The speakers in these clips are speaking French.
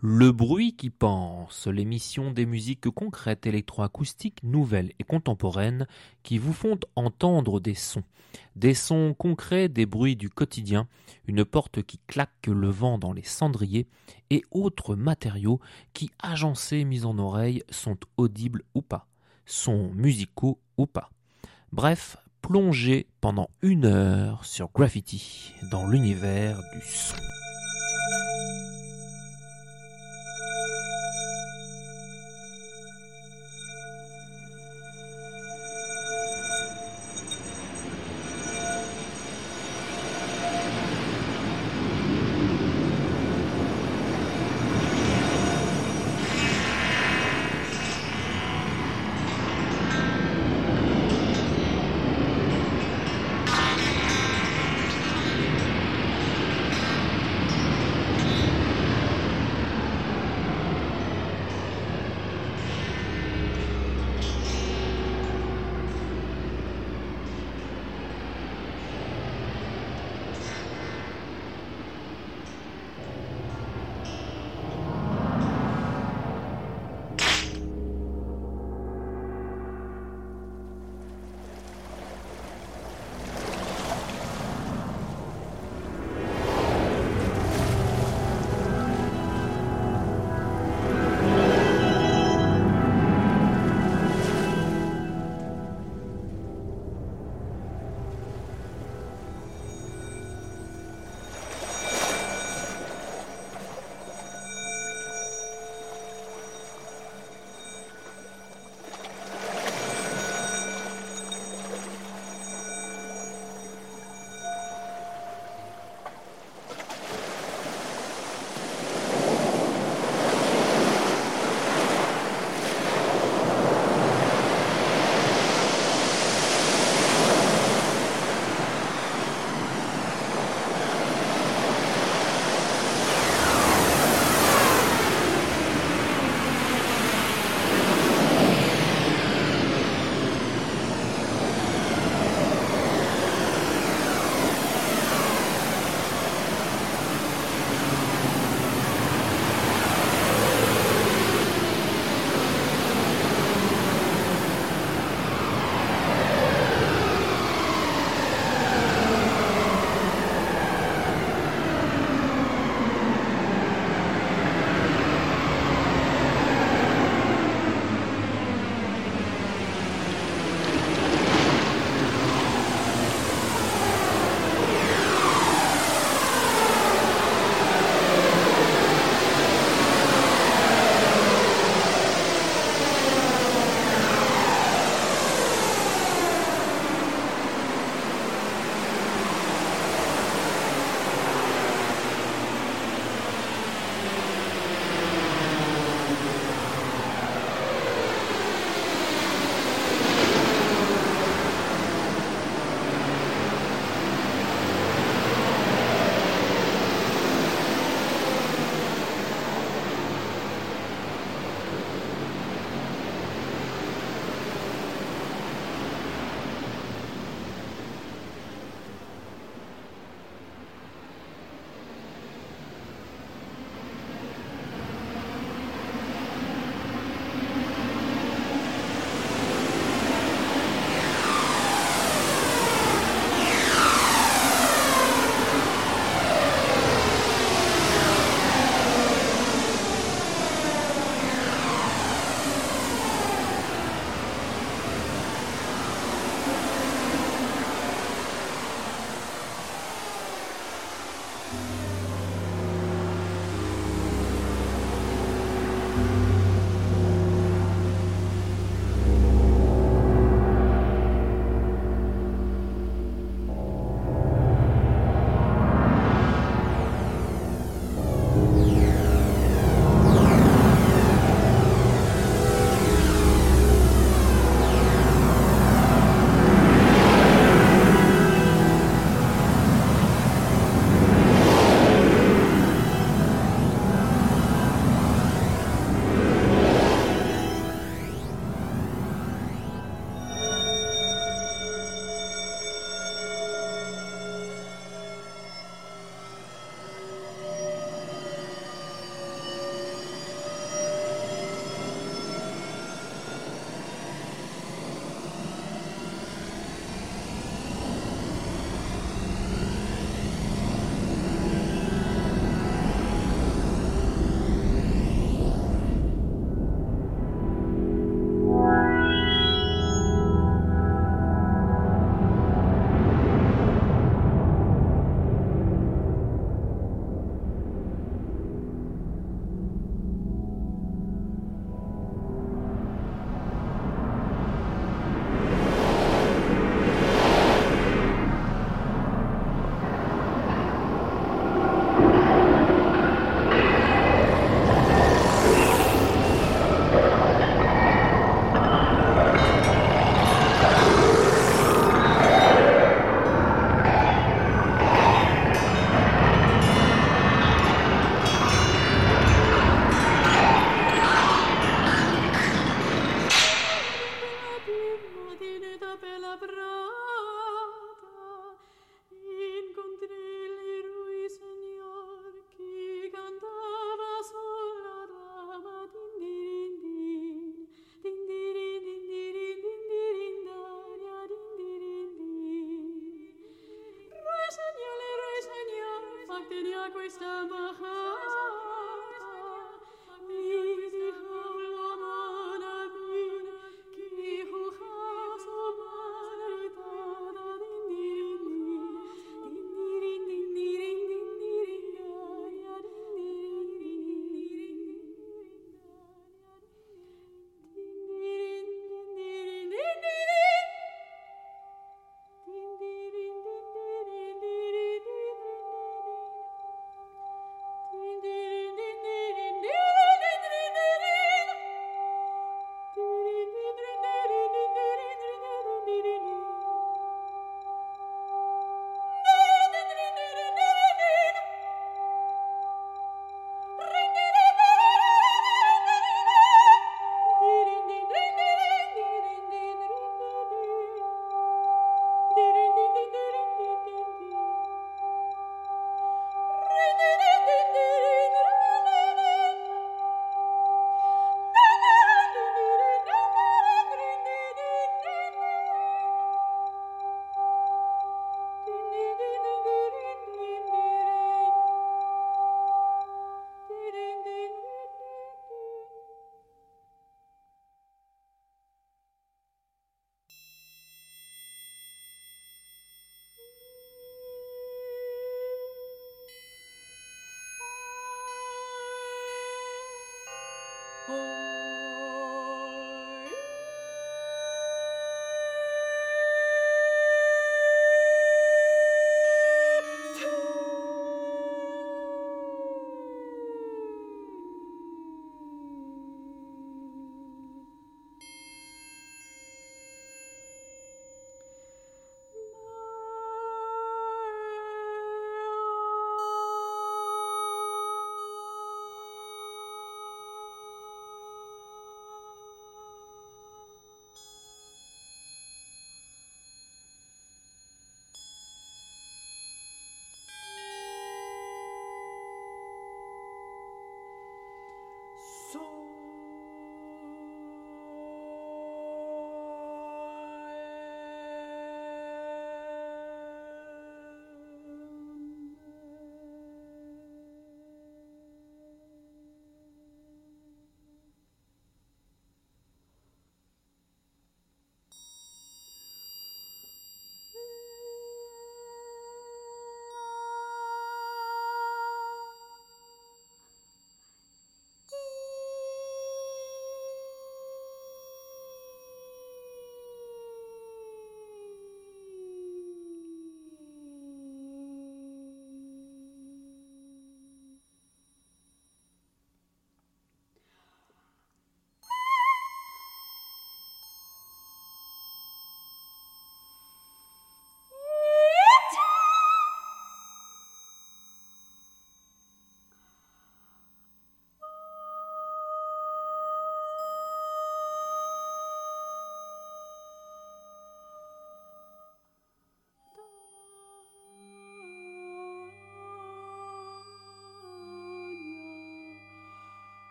Le bruit qui pense, l'émission des musiques concrètes électroacoustiques nouvelles et contemporaines qui vous font entendre des sons concrets, des bruits du quotidien, une porte qui claque le vent dans les cendriers et autres matériaux qui, agencés mis en oreille, sont audibles ou pas, sont musicaux ou pas. Bref, plongez pendant 1 heure sur Graffiti dans l'univers du son.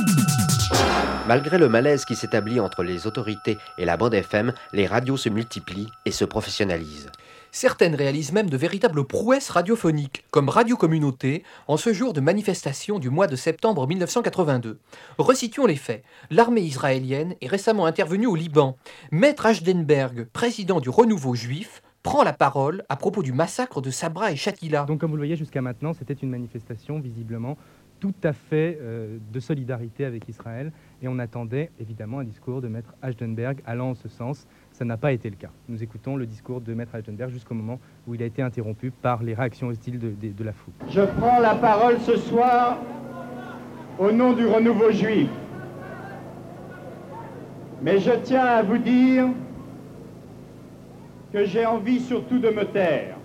Malgré le malaise qui s'établit entre les autorités et la bande FM, les radios se multiplient et se professionnalisent. Certaines réalisent même de véritables prouesses radiophoniques, comme Radio Communauté, en ce jour de manifestation du mois de septembre 1982. Resituons les faits. L'armée israélienne est récemment intervenue au Liban. Maître Ashdenberg, président du Renouveau juif, prend la parole à propos du massacre de Sabra et Shatila. Donc comme vous le voyez, jusqu'à maintenant, c'était une manifestation visiblement tout à fait de solidarité avec Israël. Et on attendait évidemment un discours de Maître Ashdenberg allant en ce sens. Ça n'a pas été le cas. Nous écoutons le discours de Maître Ashdenberg jusqu'au moment où il a été interrompu par les réactions hostiles de la foule. Je prends la parole ce soir au nom du Renouveau juif. Mais je tiens à vous dire que j'ai envie surtout de me taire.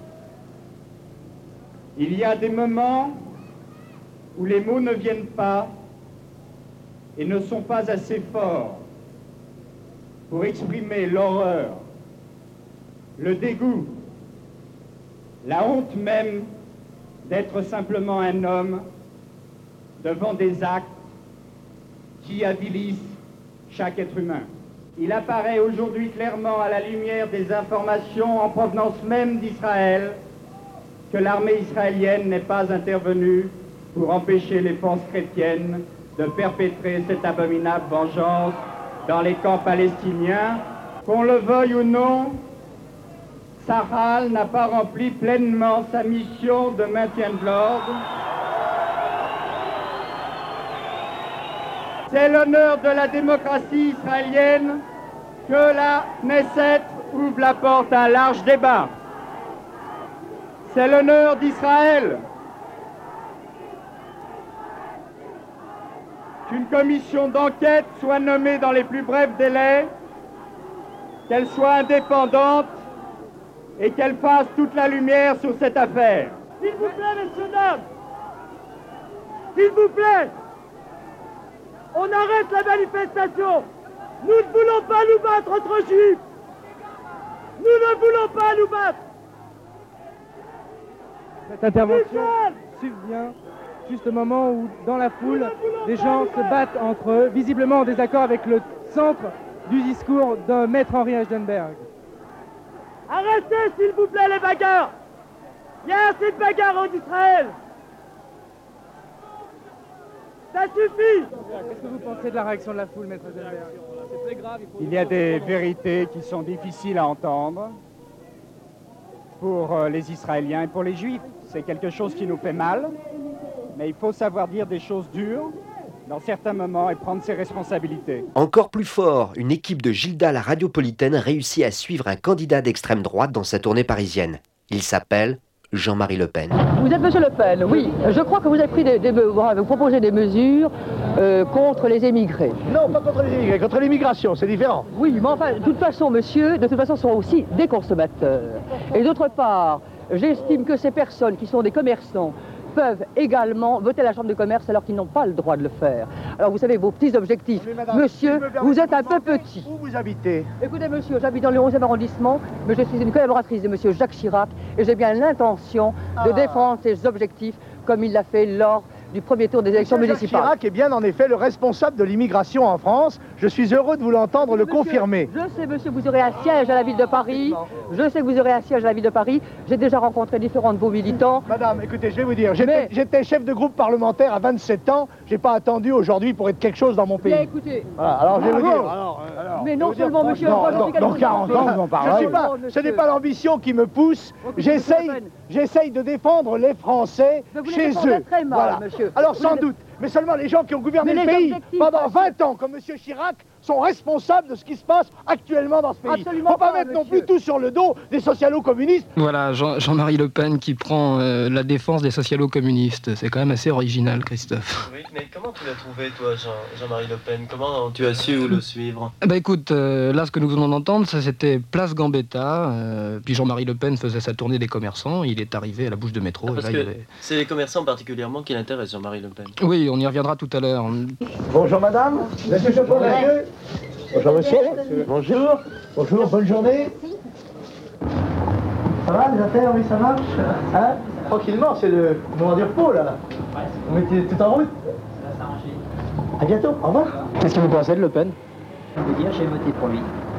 Il y a des moments où les mots ne viennent pas et ne sont pas assez forts pour exprimer l'horreur, le dégoût, la honte même d'être simplement un homme devant des actes qui avilissent chaque être humain. Il apparaît aujourd'hui clairement à la lumière des informations en provenance même d'Israël que l'armée israélienne n'est pas intervenue pour empêcher les forces chrétiennes de perpétrer cette abominable vengeance dans les camps palestiniens. Qu'on le veuille ou non, Tsahal n'a pas rempli pleinement sa mission de maintien de l'ordre. C'est l'honneur de la démocratie israélienne que la Knesset ouvre la porte à un large débat. C'est l'honneur d'Israël qu'une commission d'enquête soit nommée dans les plus brefs délais, qu'elle soit indépendante et qu'elle fasse toute la lumière sur cette affaire. S'il vous plaît, messieurs, dames, s'il vous plaît, on arrête la manifestation. Nous ne voulons pas nous battre entre juifs. Nous ne voulons pas nous battre. Cette intervention subvient juste au moment où, dans la foule, des gens se battent entre eux, visiblement en désaccord avec le centre du discours de Maître Henri Ashdenberg. Arrêtez, s'il vous plaît, les bagarres. Il y a assez de bagarres en Israël. Ça suffit. Qu'est-ce que vous pensez de la réaction de la foule, Maître Ashdenberg? Il y a des vérités qui sont difficiles à entendre pour les Israéliens et pour les Juifs. C'est quelque chose qui nous fait mal, mais il faut savoir dire des choses dures dans certains moments et prendre ses responsabilités. Encore plus fort, une équipe de Gilda la radiopolitaine réussit à suivre un candidat d'extrême droite dans sa tournée parisienne. Il s'appelle Jean-Marie Le Pen. Vous êtes Monsieur Le Pen, oui. Je crois que vous avez pris vous proposé des mesures contre les émigrés. Non, pas contre les immigrés, contre l'immigration, c'est différent. Oui, mais enfin, de toute façon, monsieur, de toute façon, sont aussi des consommateurs. Et d'autre part, j'estime que ces personnes qui sont des commerçants peuvent également voter à la Chambre de commerce alors qu'ils n'ont pas le droit de le faire. Alors vous savez, vos petits objectifs, Madame, monsieur, vous êtes un peu petit. Où vous habitez? Écoutez monsieur, j'habite dans le 11e arrondissement, mais je suis une collaboratrice de monsieur Jacques Chirac et j'ai bien l'intention de défendre ses objectifs comme il l'a fait lors du premier tour des élections municipales. Jacques Chirac est bien en effet le responsable de l'immigration en France. Je suis heureux de vous l'entendre le confirmer. Je sais monsieur, vous aurez un siège à la ville de Paris. Je sais que vous aurez un siège à la ville de Paris. J'ai déjà rencontré différents de vos militants. Madame, écoutez, je vais vous dire, j'étais chef de groupe parlementaire à 27 ans. J'ai pas attendu aujourd'hui pour être quelque chose dans mon pays. Bien écoutez. Voilà, alors je vais vous dire. Mais non seulement monsieur, dans 40 ans, on parle. Ce n'est pas l'ambition qui me pousse. J'essaye de défendre les Français chez eux. Très mal, voilà. monsieur. Alors sans doute, mais seulement les gens qui ont gouverné le pays pendant 20 ans, comme M. Chirac, sont responsables de ce qui se passe actuellement dans ce pays. Il ne faut pas mettre non plus tout sur le dos des socialo-communistes. Voilà, Jean-Marie Le Pen qui prend la défense des socialo-communistes. C'est quand même assez original, Christophe. Oui, mais comment tu l'as trouvé, toi, Jean-Marie Le Pen? Comment tu as su le suivre? Bah écoute, là, ce que nous venons d'entendre, ça c'était Place Gambetta. Puis Jean-Marie Le Pen faisait sa tournée des commerçants. Il est arrivé à la bouche de métro. Parce que c'est les commerçants particulièrement qui l'intéressent, Jean-Marie Le Pen. Oui, on y reviendra tout à l'heure. Bonjour madame, monsieur Chapon, monsieur. Bonjour monsieur. Bonjour. Bonjour, bonne journée. Ça va les affaires, oui ça marche hein? Tranquillement, c'est le moment du repos là. Vous mettez tout en route. À bientôt, au revoir. Qu'est-ce que vous pensez de Le Pen? Je veux dire, j'ai voté pour lui.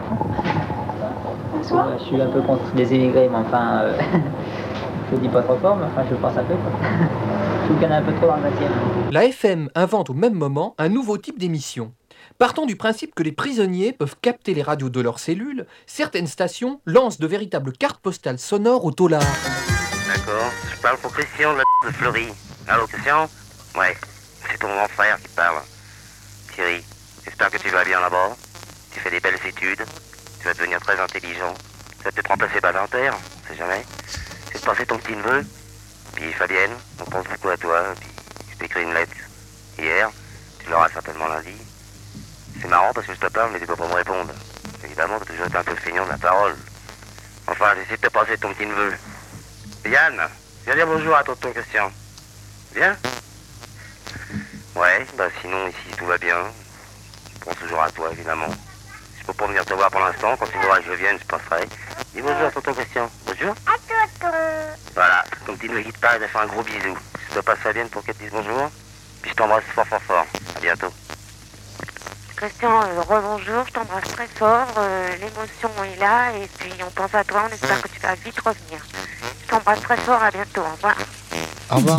Je suis un peu contre les immigrés, mais enfin, je le dis pas trop fort, mais enfin, je pense un peu. Je trouve qu'il y en a un peu trop dans le 20e. La FM invente au même moment un nouveau type d'émission. Partant du principe que les prisonniers peuvent capter les radios de leurs cellules, certaines stations lancent de véritables cartes postales sonores au taular. D'accord, je parle pour Christian de Fleury. Allô Christian? Ouais, c'est ton grand frère qui parle. Thierry, j'espère que tu vas bien là-bas. Tu fais des belles études, tu vas devenir très intelligent. Tu vas peut-être remplacer Badinter, on sait jamais. Je vais te passer ton petit neveu. Puis Fabienne, on pense beaucoup à toi. Puis je t'ai écrit une lettre hier, tu l'auras certainement lundi. C'est marrant parce que je te parle mais tu peux pas me répondre. Évidemment, t'as toujours été un peu feignant de la parole. Enfin, j'essaie de te passer ton petit neveu. Yann, viens dire bonjour à tonton Christian. Bien? Ouais, bah sinon ici tout va bien. Je pense toujours à toi évidemment. Je peux pas venir te voir pour l'instant, quand tu voudras que je vienne, je passerai. Dis bonjour à tonton Christian. Bonjour. À tonton. Voilà, ton petit neveu qui te parle, il a fait un gros bisou. Je te passe Fabienne pour qu'elle te dise bonjour. Puis je t'embrasse fort fort fort. À bientôt. Christian, rebonjour, je t'embrasse très fort, l'émotion est là et puis on pense à toi, on espère que tu vas vite revenir. Je t'embrasse très fort, à bientôt, au revoir. Au revoir.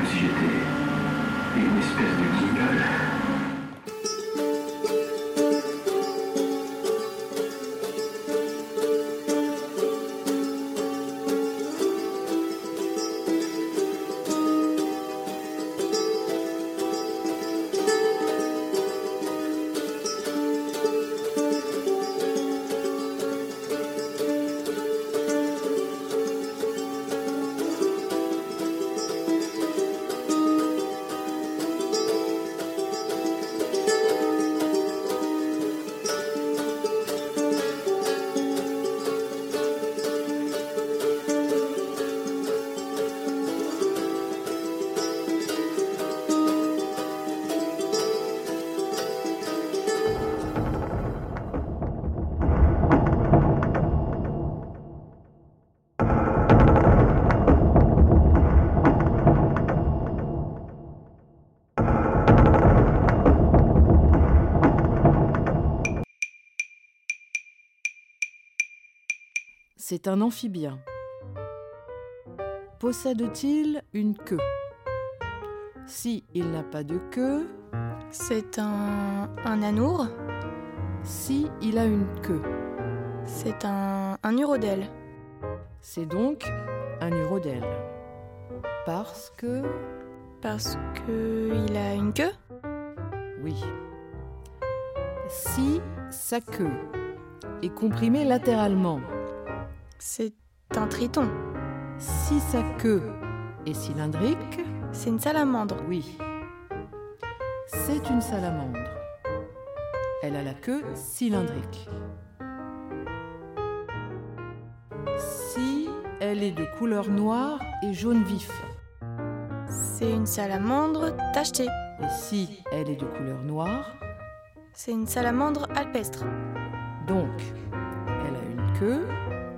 si j'étais une espèce de guignol. C'est un amphibien. Possède-t-il une queue? Si il n'a pas de queue... C'est un anour. Si il a une queue. C'est un urodèle. C'est donc un urodèle. Parce que il a une queue? Oui. Si sa queue est comprimée latéralement. C'est un triton. Si sa queue est cylindrique. C'est une salamandre. Oui. C'est une salamandre. Elle a la queue cylindrique. Si elle est de couleur noire et jaune vif. C'est une salamandre tachetée. Et si elle est de couleur noire, c'est une salamandre alpestre. Donc, elle a une queue.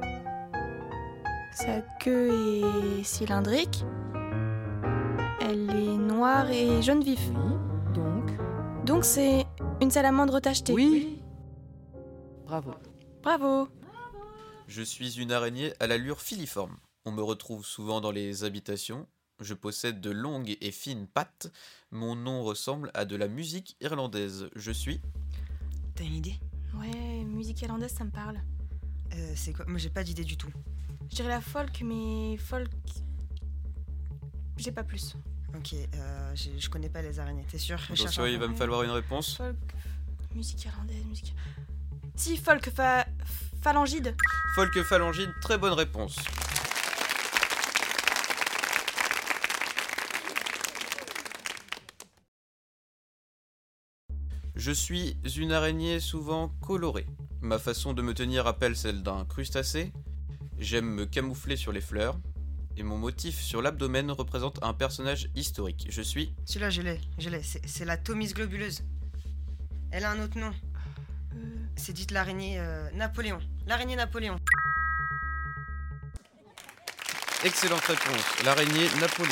Sa queue est cylindrique. Elle est noire et jaune vif. Oui, donc c'est une salamandre tachetée. Oui. Bravo. Bravo. Je suis une araignée à l'allure filiforme. On me retrouve souvent dans les habitations. Je possède de longues et fines pattes. Mon nom ressemble à de la musique irlandaise. Je suis... T'as une idée? Ouais, musique irlandaise, ça me parle. C'est quoi? Moi, j'ai pas d'idée du tout. Je dirais la folk, mais folk... J'ai pas plus. Ok, je connais pas les araignées, t'es sûr? Attention, il va me falloir une réponse. Folk... Musique irlandaise, musique... Si, folk phalangide. Folk phalangide, très bonne réponse. Je suis une araignée souvent colorée. Ma façon de me tenir rappelle celle d'un crustacé. J'aime me camoufler sur les fleurs. Et mon motif sur l'abdomen représente un personnage historique. Je suis... Celui-là, je l'ai. C'est la Thomis globuleuse. Elle a un autre nom. C'est dite l'araignée Napoléon. L'araignée Napoléon. Excellente réponse. L'araignée Napoléon.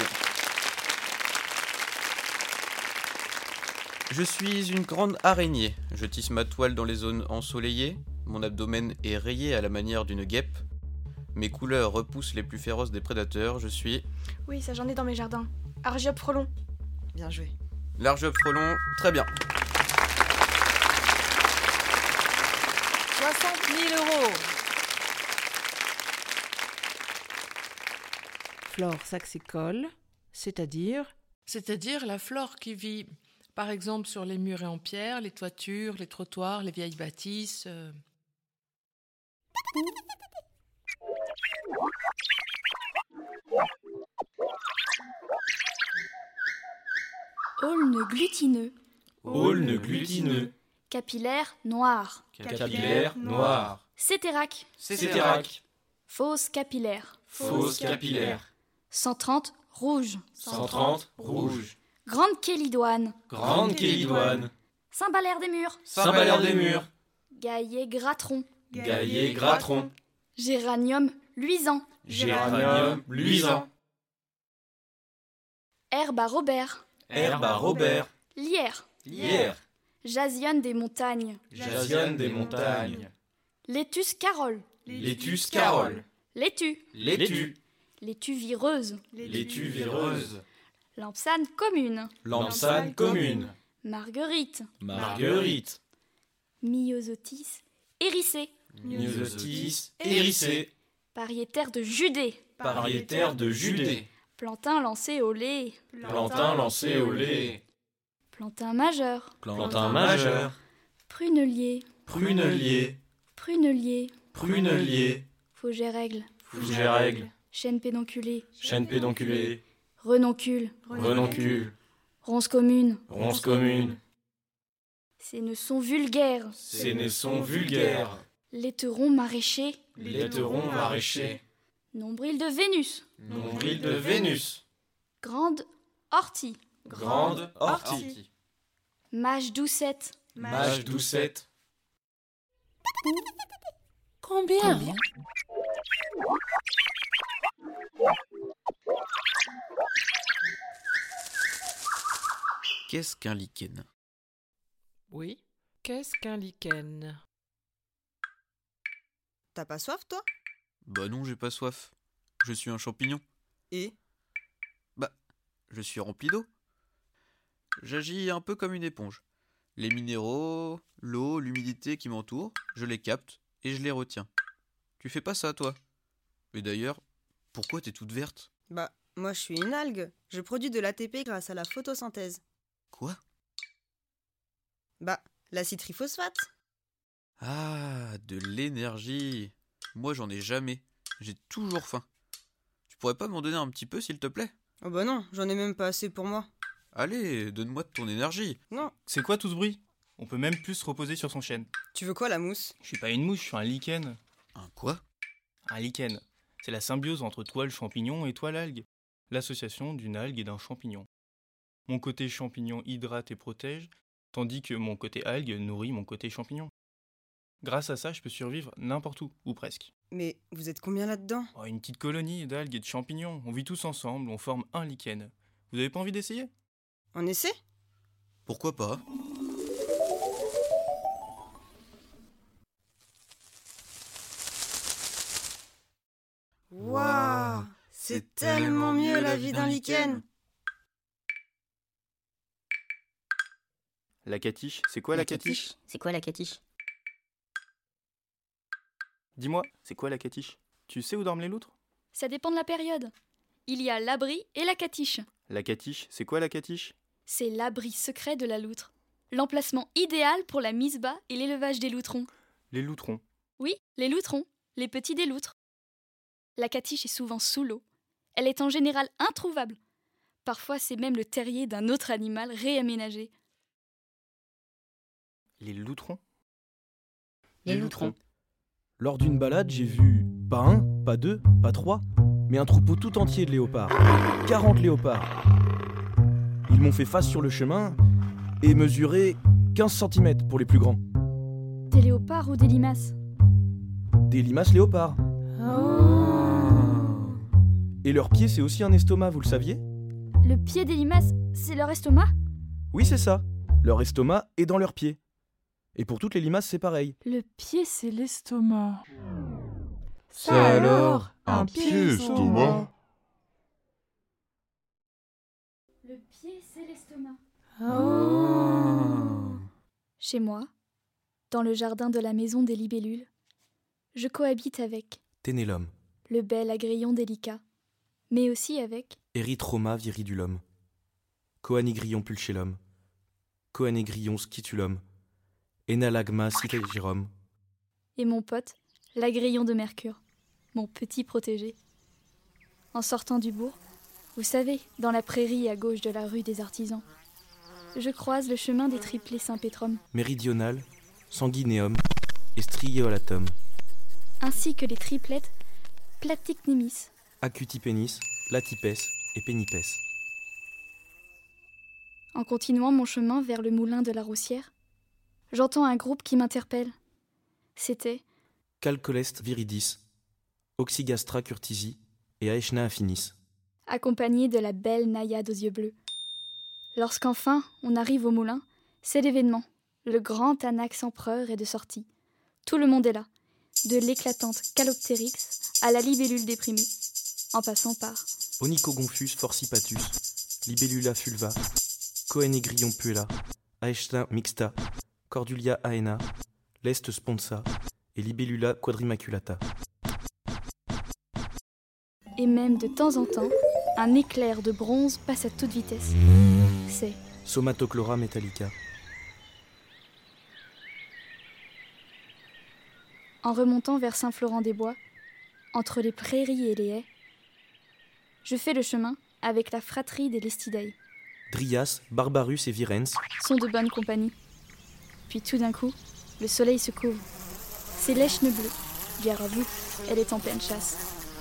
Je suis une grande araignée. Je tisse ma toile dans les zones ensoleillées. Mon abdomen est rayé à la manière d'une guêpe. Mes couleurs repoussent les plus féroces des prédateurs. Je suis... Oui, ça j'en ai dans mes jardins. Argiope frelon. Bien joué. L'argiope frelon, très bien. 60 000 €. Flore saxicole, c'est-à-dire la flore qui vit, par exemple, sur les murs et en pierre, les toitures, les trottoirs, les vieilles bâtisses. Aulne glutineux. Aulne glutineux. Capillaire noir. Capillaire noir. Cétérac. Cétérac. Fausse capillaire. Fausse capillaire. 130 rouge. 130 rouge. Grande kélidoine. Grande kélidoine. Cymbalaire des murs. Cymbalaire des murs. Gaillet gratron. Gaillet gratron. Géranium luisant. Géranium luisant. Herbe à Robert. Herbe à Robert. Lierre. Lierre. Jasionne des montagnes. Jasionne des montagnes. Létus carole. Létus carole. Laitue. Laitue. Laitue vireuse. Laitue vireuse. Lampsane commune. Lampsane commune. Marguerite. Marguerite. Myosotis hérissée. Myosotis hérissée. Pariétaire de Judée. Pariétaire de Judée. Plantain lancé au lait. Plantain lancé au lait. Plantain majeur. Plantain majeur. Prunelier. Prunelier. Prunelier. Prunelier. Fougère-aigle. Fougère-aigle. Chêne pédonculé. Chêne pédonculé. Renoncule. Renoncule. Ronce commune. Ronce commune. Sénesson vulgaire. Sénesson vulgaire. Laiteron maraîcher. Laiteron maraîcher. Nombril de Vénus. Nombril de Vénus. Grande ortie. Grande ortie. Mage doucette. Mage doucette. Combien Qu'est-ce qu'un lichen? Oui, qu'est-ce qu'un lichen? T'as pas soif, toi? Bah non, j'ai pas soif. Je suis un champignon. Et? Bah, je suis rempli d'eau. J'agis un peu comme une éponge. Les minéraux, l'eau, l'humidité qui m'entourent, je les capte et je les retiens. Tu fais pas ça, toi? Mais d'ailleurs, pourquoi t'es toute verte? Bah, moi je suis une algue. Je produis de l'ATP grâce à la photosynthèse. Quoi? Bah, l'acide triphosphate. Ah, de l'énergie. Moi, j'en ai jamais. J'ai toujours faim. Tu pourrais pas m'en donner un petit peu, s'il te plaît? Oh bah non, j'en ai même pas assez pour moi. Allez, donne-moi de ton énergie. Non. C'est quoi tout ce bruit? On peut même plus se reposer sur son chêne. Tu veux quoi, la mousse? Je suis pas une mouche, je suis un lichen. Un quoi? Un lichen. C'est la symbiose entre toi le champignon et toi l'algue. L'association d'une algue et d'un champignon. Mon côté champignon hydrate et protège, tandis que mon côté algue nourrit mon côté champignon. Grâce à ça, je peux survivre n'importe où, ou presque. Mais vous êtes combien là-dedans? Oh, une petite colonie d'algues et de champignons. On vit tous ensemble, on forme un lichen. Vous avez pas envie d'essayer? On essaie? Pourquoi pas? Waouh! C'est tellement mieux la vie d'un lichen! La catiche, c'est quoi la catiche? C'est quoi la catiche? Dis-moi, c'est quoi la catiche? Tu sais où dorment les loutres? Ça dépend de la période. Il y a l'abri et la catiche. La catiche, c'est quoi la catiche? C'est l'abri secret de la loutre. L'emplacement idéal pour la mise bas et l'élevage des loutrons. Les loutrons? Oui, les loutrons, les petits des loutres. La catiche est souvent sous l'eau. Elle est en général introuvable. Parfois, c'est même le terrier d'un autre animal réaménagé. Les loutrons? Les loutrons. Lors d'une balade, j'ai vu pas un, pas deux, pas trois, mais un troupeau tout entier de léopards. 40 léopards. Ils m'ont fait face sur le chemin et mesuré 15 cm pour les plus grands. Des léopards ou des limaces? Des limaces léopards. Oh. Et leur pied, c'est aussi un estomac, vous le saviez? Le pied des limaces, c'est leur estomac? Oui, c'est ça. Leur estomac est dans leur pied. Et pour toutes les limaces, c'est pareil. Le pied, c'est l'estomac. Ça alors, un pied-estomac? Le pied, c'est l'estomac. Oh. Chez moi, dans le jardin de la maison des libellules, je cohabite avec Ténélum. le bel agrillon délicat, mais aussi avec Erythroma viridulum. Coanigrion pulchellum. Coanigrion scitulum. Enalagma cytagirum. et mon pote, l'agrillon de Mercure, mon petit protégé. En sortant du bourg, vous savez, dans la prairie à gauche de la rue des Artisans, je croise le chemin des triplés Saint-Pétrum, Méridional, sanguineum et striolatum. ainsi que les triplettes Platycnemis. Acutipenis, latipes et pénipes. En continuant mon chemin vers le moulin de la Roussière, j'entends un groupe qui m'interpelle. C'était Calcolest viridis, Oxygastra curtisi et Aechna affinis. accompagné de la belle naïade aux yeux bleus. Lorsqu'enfin on arrive au moulin, c'est l'événement. Le grand anax empereur est de sortie. Tout le monde est là, de l'éclatante Caloptérix à la libellule déprimée, en passant par Onychogonfus forcipatus, Libellula fulva, Coenegrion puella, Aeshta mixta, Cordulia aena, Lest sponsa et Libellula quadrimaculata. Et même de temps en temps, un éclair de bronze passe à toute vitesse. C'est Somatochlora metallica. en remontant vers Saint-Florent-des-Bois, entre les prairies et les haies, je fais le chemin avec la fratrie des Lestidae. Drias, Barbarus et Virens Sont de bonne compagnie. Puis tout d'un coup, le soleil se couvre. C'est l'Èchne bleue. Gare à vous, elle est en pleine chasse.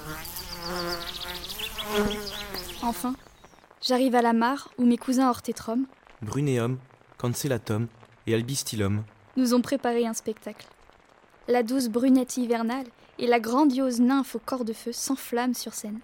Enfin, j'arrive à la mare où mes cousins Orthétrum, Bruneum, Cancellatum et Albistilum. nous ont préparé un spectacle. La douce brunette hivernale et la grandiose nymphe au corps de feu s'enflamment sur scène.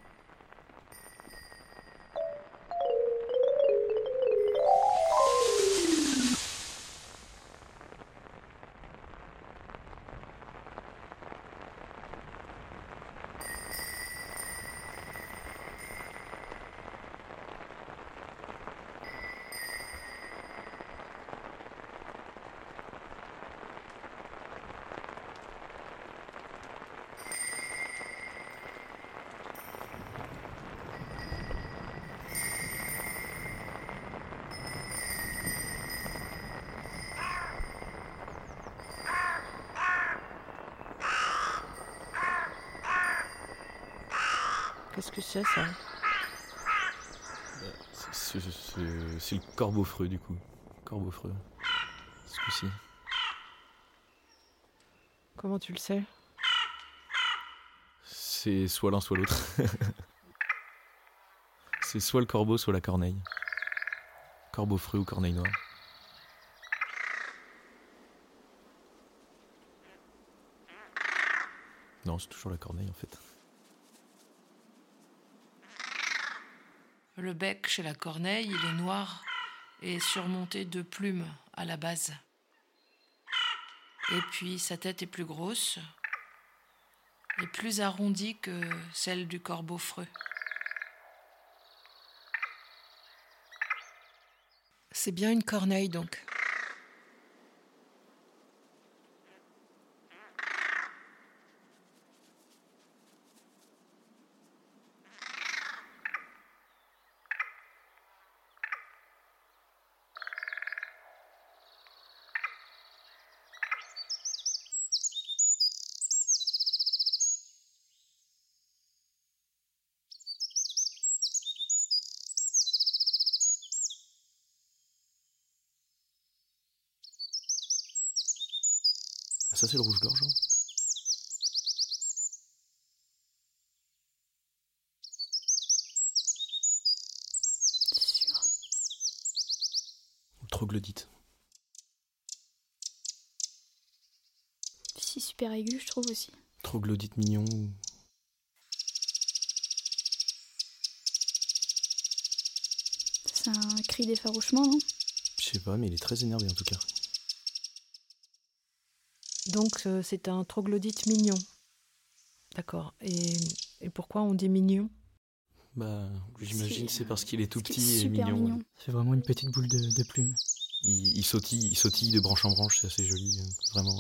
Qu'est-ce que c'est ça? C'est le corbeau-freux du coup. Corbeau-freux. Ce coup-ci. Comment tu le sais? C'est soit l'un soit l'autre. C'est soit le corbeau, soit la corneille. Corbeau-freux ou corneille noire. Non, c'est toujours la corneille en fait. Le bec chez la corneille, il est noir et surmonté de plumes à la base. Et puis sa tête est plus grosse et plus arrondie que celle du corbeau-freux. C'est bien une corneille donc. Ah, ça c'est le rouge-gorge. Sûr. Le troglodyte. Si super aigu, je trouve aussi. Troglodyte mignon. C'est un cri d'effarouchement, non? Je sais pas, mais il est très énervé en tout cas. Donc c'est un troglodyte mignon. D'accord. Et pourquoi on dit mignon? Bah, j'imagine c'est parce qu'il est tout petit et super mignon. C'est vraiment une petite boule de plumes. Il sautille de branche en branche, c'est assez joli, vraiment.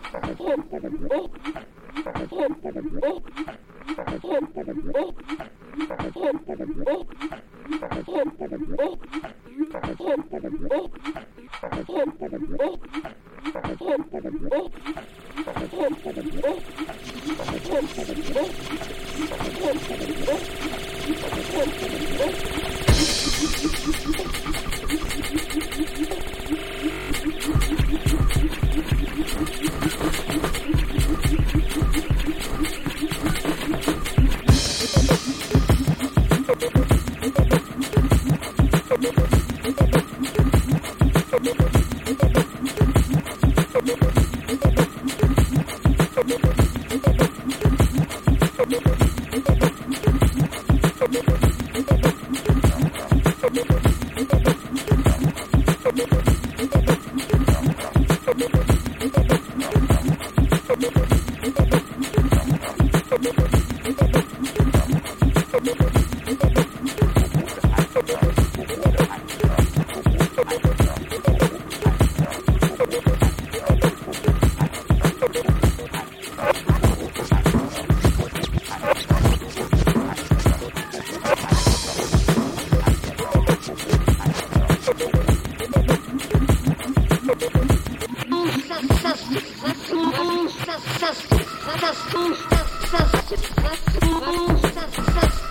Ça